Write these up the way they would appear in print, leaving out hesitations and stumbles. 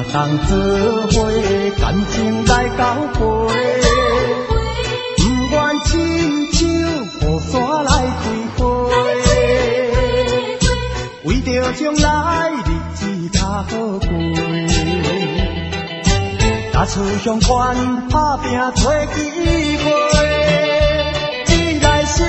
同做伙，感情来交陪，不愿亲像雨伞来开花，为着将来日子较好过。甲厝相关，打拼做机会，你来相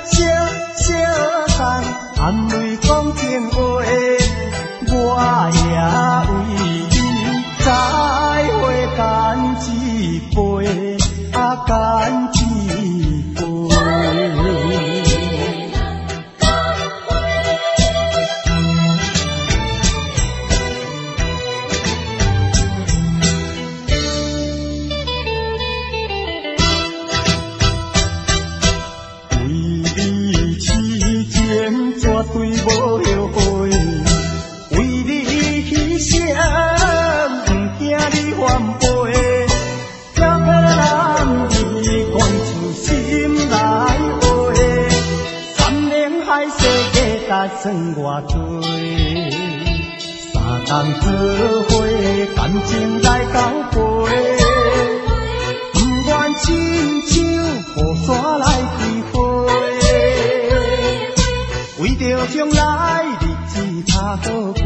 送，含泪讲情话，我也为你再会干一杯，干一杯。绝对无后悔，为你牺牲，不惊你反背，要个男儿讲出心内话，山盟海誓价值算偌多，三同做伙，感情来交陪，不愿亲像雨伞来开花。为着将来日子较好过，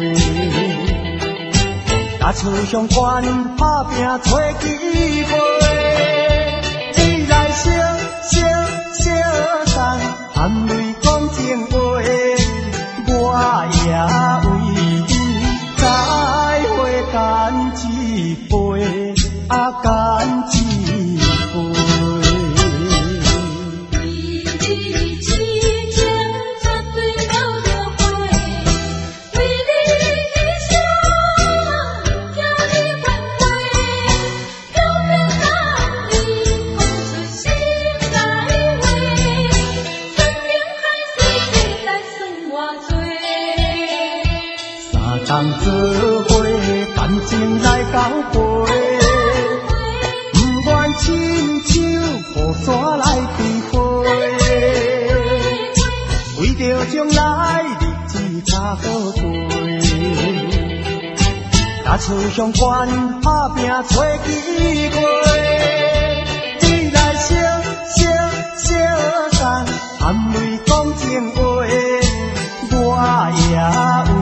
甲厝相关，打拼做机会，你来相送，含泪讲情话，我也为你再会干一杯，干一杯。同做伙，感情来交陪，不愿亲像雨伞来开花，为着将来日子较好过，甲厝相关，打拼做机会，你来相送，含泪讲情话，我也